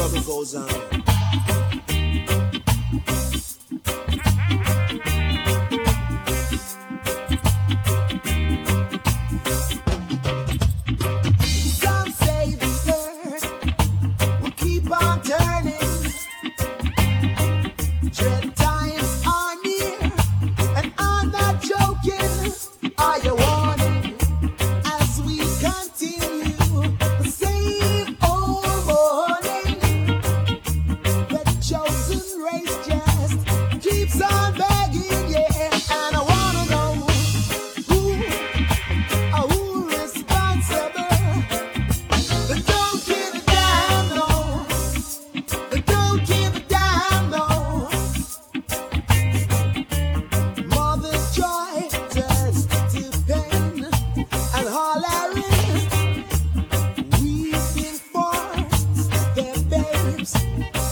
struggle goes on. Some say the earth will keep on turning. Dread times are near, and I'm not joking. Are you warning as we continue the same old morning? The chosen race just keeps on begging, yeah. And I wanna know who responsible. They don't give a damn, no. They don't give a damn, no. Mother's joy turns to pain, and hollering, weeping for their babes.